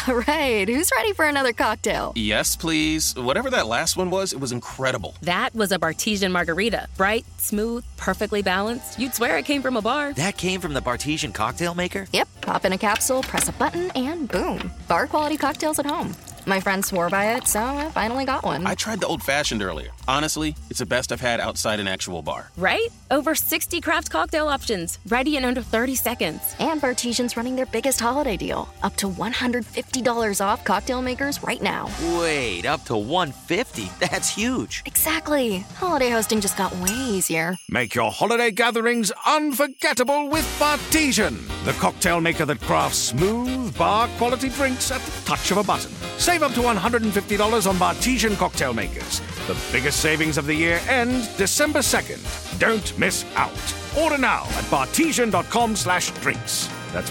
Right, who's ready for another cocktail? Yes, please. Whatever that last one was, it was incredible. That was a Bartesian margarita. Bright, smooth, perfectly balanced. You'd swear it came from a bar. That came from the Bartesian cocktail maker? Yep, pop in a capsule, press a button, and boom. Bar quality cocktails at home. My friend swore by it, so I finally got one. I tried the old-fashioned earlier. Honestly, it's the best I've had outside an actual bar. Right? Over 60 craft cocktail options, ready in under 30 seconds. And Bartesian's running their biggest holiday deal. Up to $150 off cocktail makers right now. Wait, up to $150? That's huge. Exactly. Holiday hosting just got way easier. Make your holiday gatherings unforgettable with Bartesian, the cocktail maker that crafts smooth, bar-quality drinks at the touch of a button. Save up to $150 on Bartesian cocktail makers. The biggest savings of the year end December 2nd. Don't miss out. Order now at bartesian.com/drinks. That's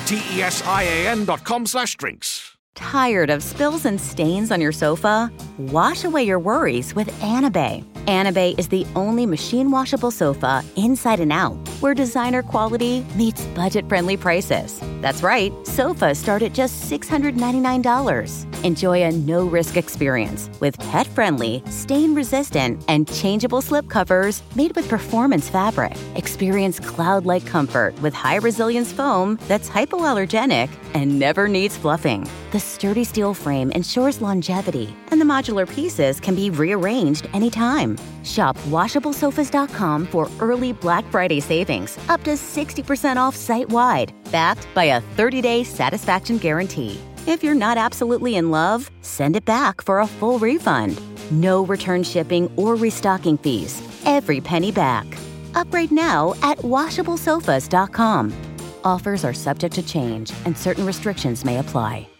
BARTESIAN.com/drinks. Tired of spills and stains on your sofa? Wash away your worries with Anabei. Anabei is the only machine washable sofa inside and out, where designer quality meets budget-friendly prices. That's right, sofas start at just $699. Enjoy a no-risk experience with pet-friendly, stain-resistant, and changeable slip covers made with performance fabric. Experience cloud-like comfort with high-resilience foam that's hypoallergenic and never needs fluffing. The sturdy steel frame ensures longevity, and the modular pieces can be rearranged anytime. Shop WashableSofas.com for early Black Friday savings, up to 60% off site-wide, backed by a 30-day satisfaction guarantee. If you're not absolutely in love, send it back for a full refund. No return shipping or restocking fees. Every penny back. Upgrade now at WashableSofas.com. Offers are subject to change, and certain restrictions may apply.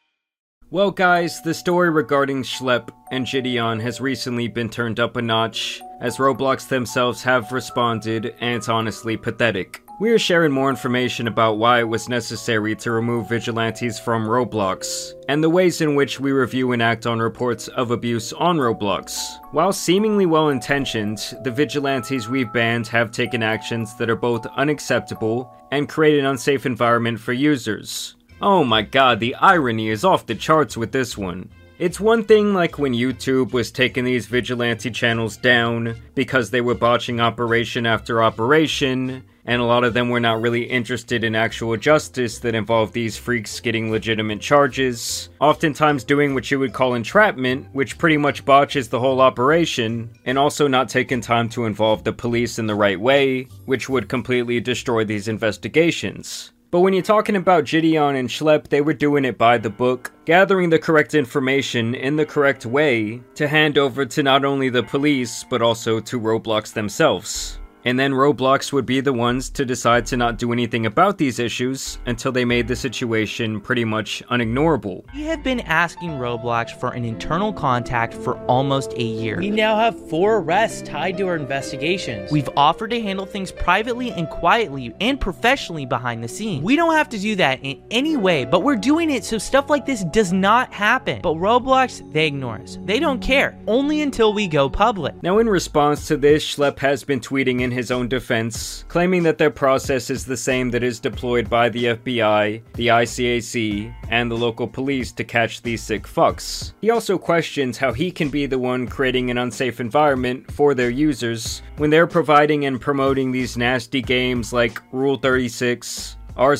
Well guys, the story regarding Schlepp and Gideon has recently been turned up a notch, as Roblox themselves have responded, and it's honestly pathetic. We are sharing more information about why it was necessary to remove vigilantes from Roblox, and the ways in which we review and act on reports of abuse on Roblox. While seemingly well-intentioned, the vigilantes we've banned have taken actions that are both unacceptable and create an unsafe environment for users. Oh my god, the irony is off the charts with this one. It's one thing like when YouTube was taking these vigilante channels down because they were botching operation after operation, and a lot of them were not really interested in actual justice that involved these freaks getting legitimate charges, oftentimes doing what you would call entrapment, which pretty much botches the whole operation, and also not taking time to involve the police in the right way, which would completely destroy these investigations. But when you're talking about Gideon and Schlepp, they were doing it by the book, gathering the correct information in the correct way to hand over to not only the police, but also to Roblox themselves. And then Roblox would be the ones to decide to not do anything about these issues until they made the situation pretty much unignorable. We have been asking Roblox for an internal contact for almost a year. We now have 4 arrests tied to our investigations. We've offered to handle things privately and quietly and professionally behind the scenes. We don't have to do that in any way, but we're doing it so stuff like this does not happen. But Roblox, they ignore us. They don't care, only until we go public. Now in response to this, Schlepp has been tweeting in his own defense, claiming that their process is the same that is deployed by the FBI, the ICAC, and the local police to catch these sick fucks. He also questions how he can be the one creating an unsafe environment for their users when they're providing and promoting these nasty games like Rule 36,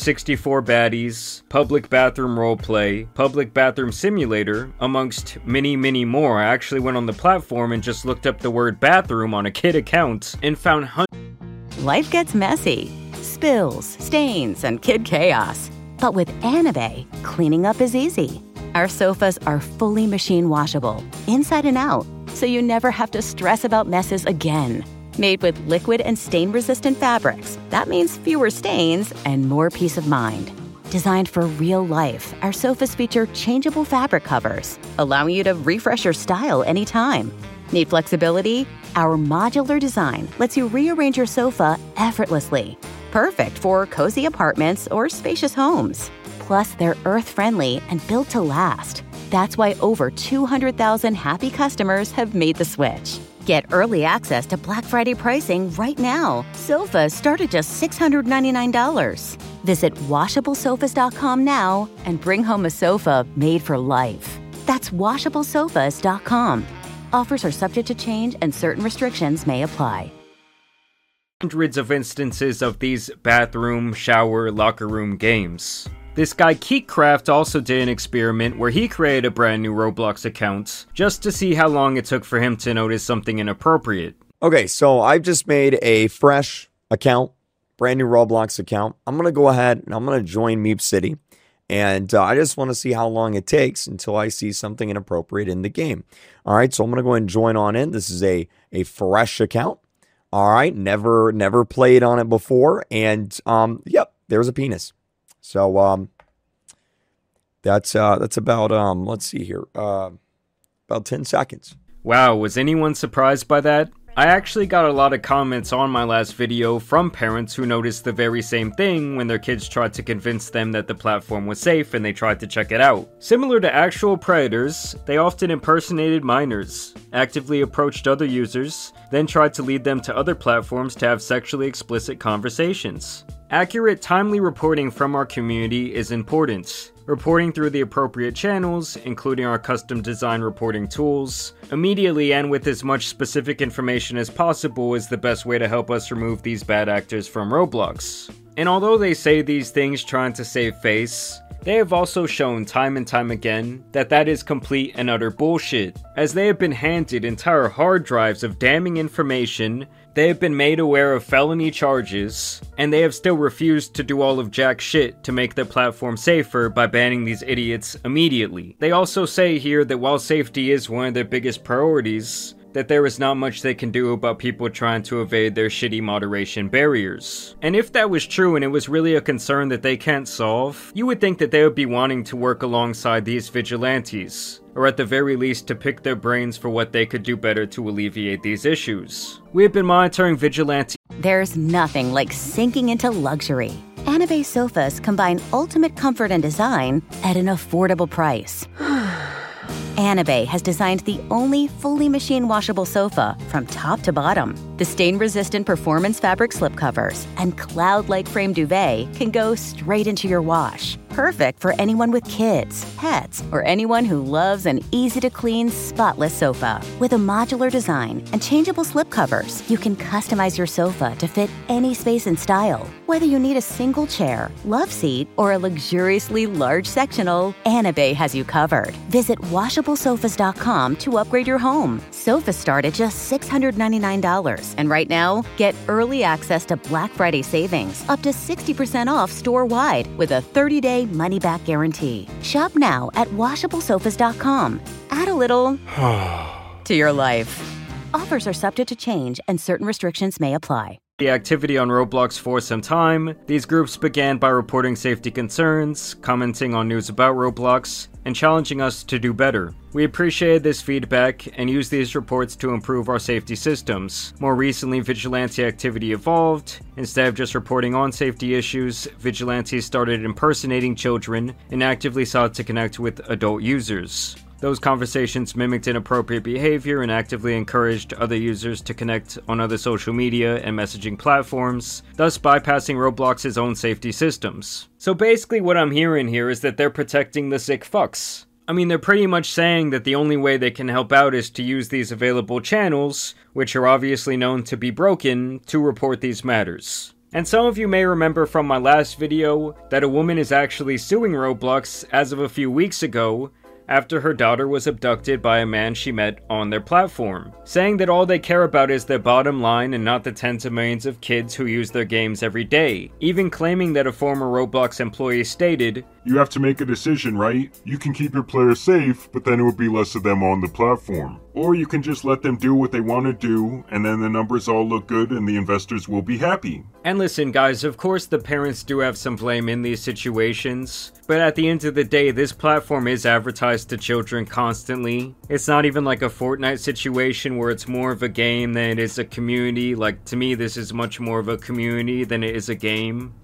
R64 Baddies, Public Bathroom Roleplay, Public Bathroom Simulator, amongst many, many more. I actually went on the platform and just looked up the word bathroom on a kid account and found Life gets messy. Spills, stains, and kid chaos. But with Anabei, cleaning up is easy. Our sofas are fully machine washable, inside and out, so you never have to stress about messes again. Made with liquid and stain-resistant fabrics, that means fewer stains and more peace of mind. Designed for real life, our sofas feature changeable fabric covers, allowing you to refresh your style anytime. Need flexibility? Our modular design lets you rearrange your sofa effortlessly. Perfect for cozy apartments or spacious homes. Plus, they're earth-friendly and built to last. That's why over 200,000 happy customers have made the switch. Get early access to Black Friday pricing right now. Sofas start at just $699. Visit WashableSofas.com now and bring home a sofa made for life. That's WashableSofas.com. Offers are subject to change and certain restrictions may apply. Hundreds of instances of these bathroom, shower, locker room games. This guy Keekcraft also did an experiment where he created a brand new Roblox account just to see how long it took for him to notice something inappropriate. Okay, so I've just made a fresh account, brand new Roblox account. I'm going to go ahead and I'm going to join Meep City. And I just want to see how long it takes until I see something inappropriate in the game. All right, so I'm going to go ahead and join on in. This is a fresh account. All right, never played on it before. And yep, there's a penis. So that's about let's see here, about 10 seconds. Wow, was anyone surprised by that? I actually got a lot of comments on my last video from parents who noticed the very same thing when their kids tried to convince them that the platform was safe and they tried to check it out. Similar to actual predators, they often impersonated minors, actively approached other users, then tried to lead them to other platforms to have sexually explicit conversations. Accurate, timely reporting from our community is important. Reporting through the appropriate channels, including our custom design reporting tools, immediately and with as much specific information as possible is the best way to help us remove these bad actors from Roblox. And although they say these things trying to save face, they have also shown time and time again that that is complete and utter bullshit. As they have been handed entire hard drives of damning information, they have been made aware of felony charges, and they have still refused to do all of jack shit to make the platform safer by banning these idiots immediately. They also say here that while safety is one of their biggest priorities, that there is not much they can do about people trying to evade their shitty moderation barriers. And if that was true and it was really a concern that they can't solve, you would think that they would be wanting to work alongside these vigilantes, or at the very least to pick their brains for what they could do better to alleviate these issues. We have been monitoring vigilante. There's nothing like sinking into luxury. Anabay sofas combine ultimate comfort and design at an affordable price. Anabay has designed the only fully machine washable sofa from top to bottom. The stain-resistant performance fabric slipcovers and cloud-like frame duvet can go straight into your wash. Perfect for anyone with kids, pets, or anyone who loves an easy-to-clean, spotless sofa. With a modular design and changeable slipcovers, you can customize your sofa to fit any space and style. Whether you need a single chair, love seat, or a luxuriously large sectional, Anabay has you covered. Visit WashableSofas.com to upgrade your home. Sofas start at just $699. And right now, get early access to Black Friday savings, up to 60% off store-wide with a 30-day money-back guarantee. Shop now at WashableSofas.com. Add a little to your life. Offers are subject to change and certain restrictions may apply. The activity on Roblox for some time, these groups began by reporting safety concerns, commenting on news about Roblox, and challenging us to do better. We appreciated this feedback and used these reports to improve our safety systems. More recently, vigilante activity evolved. Instead of just reporting on safety issues, vigilantes started impersonating children and actively sought to connect with adult users. Those conversations mimicked inappropriate behavior and actively encouraged other users to connect on other social media and messaging platforms, thus bypassing Roblox's own safety systems. So basically what I'm hearing here is that they're protecting the sick fucks. I mean, they're pretty much saying that the only way they can help out is to use these available channels, which are obviously known to be broken, to report these matters. And some of you may remember from my last video that a woman is actually suing Roblox as of a few weeks ago after her daughter was abducted by a man she met on their platform, saying that all they care about is their bottom line and not the tens of millions of kids who use their games every day, even claiming that a former Roblox employee stated, "You have to make a decision, right? You can keep your players safe, but then it would be less of them on the platform. Or you can just let them do what they want to do, and then the numbers all look good and the investors will be happy." And listen guys, of course the parents do have some blame in these situations, but at the end of the day, this platform is advertised to children constantly. It's not even like a Fortnite situation where it's more of a game than it is a community. Like, to me, this is much more of a community than it is a game.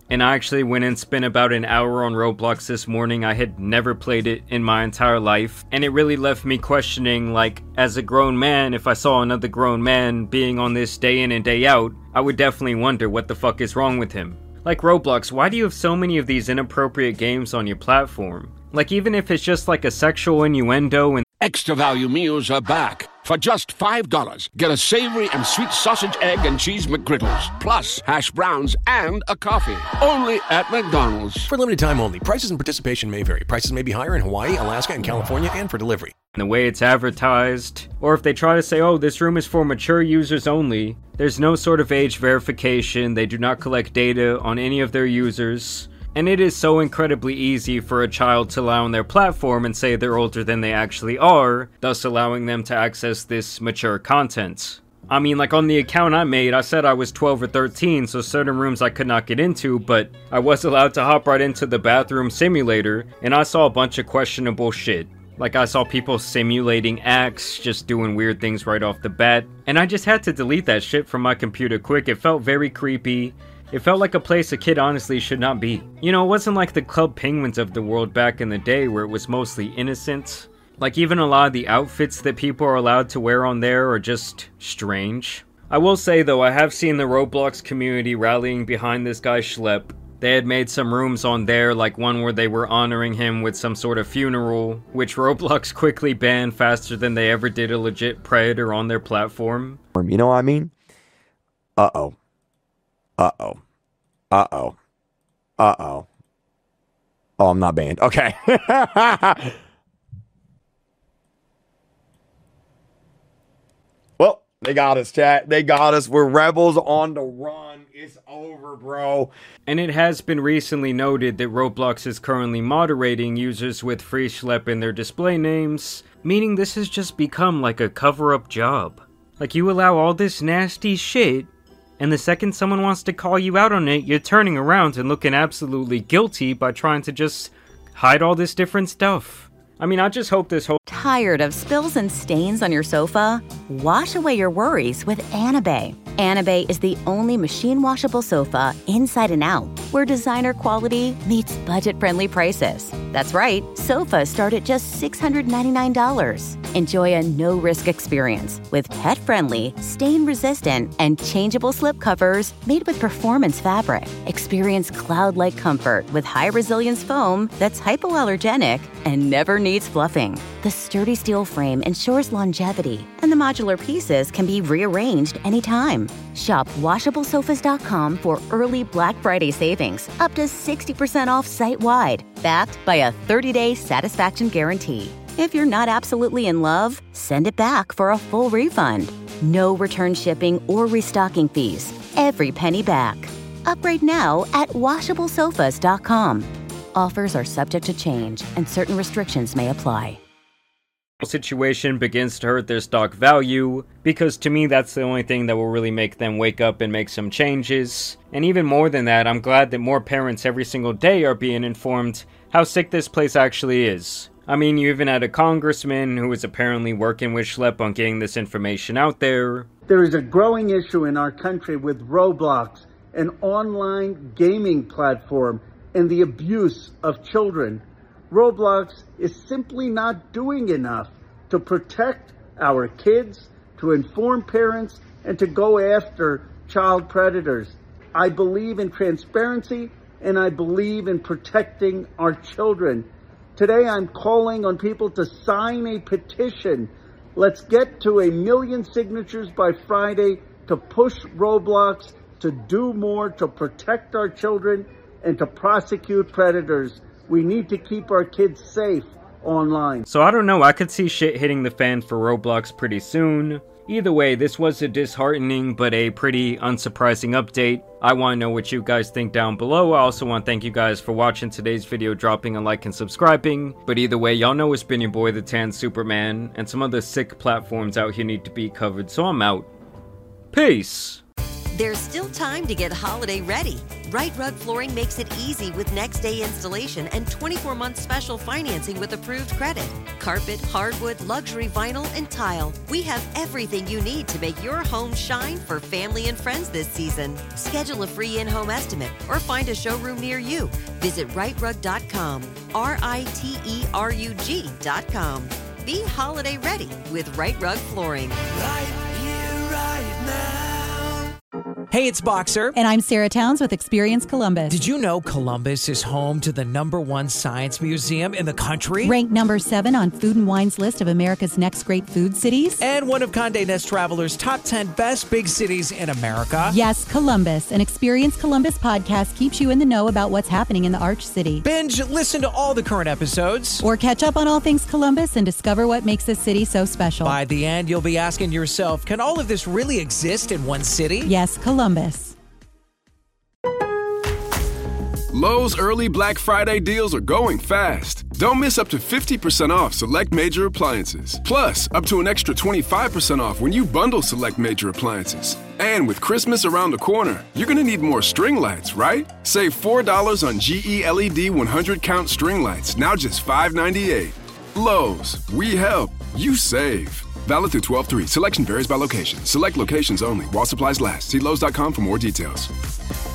and I actually went and spent about an hour on Roblox this morning. I had never played it in my entire life, and it really left me questioning, like, as a grown man, if I saw another grown man being on this day in and day out, I would definitely wonder what the fuck is wrong with him. Like, Roblox, why do you have so many of these inappropriate games on your platform? Like, even if it's just like a sexual innuendo and Extra value meals are back. For just $5, get a savory and sweet sausage, egg, and cheese McGriddles, plus hash browns and a coffee. Only at McDonald's. For limited time only. Prices and participation may vary. Prices may be higher in Hawaii, Alaska, and California, and for delivery. the way it's advertised, or if they try to say, oh, this room is for mature users only, there's no sort of age verification, they do not collect data on any of their users, and it is so incredibly easy for a child to lie on their platform and say they're older than they actually are, thus allowing them to access this mature content. I mean, like on the account I made, I said I was 12 or 13, so certain rooms I could not get into, but I was allowed to hop right into the bathroom simulator, and I saw a bunch of questionable shit. Like, I saw people simulating acts, just doing weird things right off the bat, and I just had to delete that shit from my computer quick. It felt very creepy. It felt like a place a kid honestly should not be. You know, it wasn't like the Club Penguins of the world back in the day where it was mostly innocent. Like, even a lot of the outfits that people are allowed to wear on there are just strange. I will say, though, I have seen the Roblox community rallying behind this guy Schlep. They had made some rooms on there, like one where they were honoring him with some sort of funeral, which Roblox quickly banned faster than they ever did a legit Predator on their platform. You know what I mean? Uh-oh. Uh-oh. Uh-oh. Uh-oh. Oh, I'm not banned. Okay. Well, they got us, chat. They got us. We're rebels on the run. It's over, bro. And it has been recently noted that Roblox is currently moderating users with free Schlep in their display names, meaning this has just become like a cover-up job. Like, you allow all this nasty shit, and the second someone wants to call you out on it, you're turning around and looking absolutely guilty by trying to just hide all this different stuff. I mean, I just hope this whole... Tired of spills and stains on your sofa? Wash away your worries with Anabei. Anabei is the only machine-washable sofa inside and out, where designer quality meets budget-friendly prices. That's right, sofas start at just $699. Enjoy a no-risk experience with pet-friendly, stain-resistant, and changeable slip covers made with performance fabric. Experience cloud-like comfort with high-resilience foam that's hypoallergenic and never needs fluffing. The sturdy steel frame ensures longevity, and the modular pieces can be rearranged anytime. Shop WashableSofas.com for early Black Friday savings, up to 60% off site-wide, backed by a 30-day satisfaction guarantee. If you're not absolutely in love, send it back for a full refund. No return shipping or restocking fees. Every penny back. Upgrade now at WashableSofas.com. Offers are subject to change, and certain restrictions may apply. Situation begins to hurt their stock value, because to me that's the only thing that will really make them wake up and make some changes. And even more than that, I'm glad that more parents every single day are being informed how sick this place actually is. I mean, you even had a congressman who was apparently working with Schlep on getting this information out there. There is a growing issue in our country with Roblox, an online gaming platform, and the abuse of children. Roblox is simply not doing enough to protect our kids, to inform parents, and to go after child predators. I believe in transparency, and I believe in protecting our children. Today, I'm calling on people to sign a petition. Let's get to 1 million signatures by Friday to push Roblox to do more to protect our children and to prosecute predators. We need to keep our kids safe online. So I don't know, I could see shit hitting the fan for Roblox pretty soon. Either way, this was a disheartening but a pretty unsurprising update. I want to know what you guys think down below. I also want to thank you guys for watching today's video, dropping a like and subscribing. But either way, y'all know it's been your boy, the Tan Superman, and some other sick platforms out here need to be covered, so I'm out. Peace! There's still time to get holiday ready. Right Rug Flooring makes it easy with next-day installation and 24-month special financing with approved credit. Carpet, hardwood, luxury vinyl, and tile. We have everything you need to make your home shine for family and friends this season. Schedule a free in-home estimate or find a showroom near you. Visit rightrug.com, RITERUG.com. Be holiday ready with Right Rug Flooring. Right here, right now. Hey, it's Boxer. And I'm Sarah Towns with Experience Columbus. Did you know Columbus is home to the #1 science museum in the country? Ranked number 7 on Food & Wine's list of America's next great food cities. And one of Condé Nast Traveler's top 10 best big cities in America. Yes, Columbus. An Experience Columbus podcast keeps you in the know about what's happening in the Arch City. Binge, listen to all the current episodes. Or catch up on all things Columbus and discover what makes this city so special. By the end, you'll be asking yourself, can all of this really exist in one city? Yes, Columbus. Lowe's early Black Friday deals are going fast. Don't miss up to 50% off select major appliances. Plus, up to an extra 25% off when you bundle select major appliances. And with Christmas around the corner, you're going to need more string lights, right? Save $4 on GE LED 100-count string lights, now just $5.98. Lowe's, we help, you save. Valid through 12/3. Selection varies by location. Select locations only. While supplies last. See Lowe's.com for more details.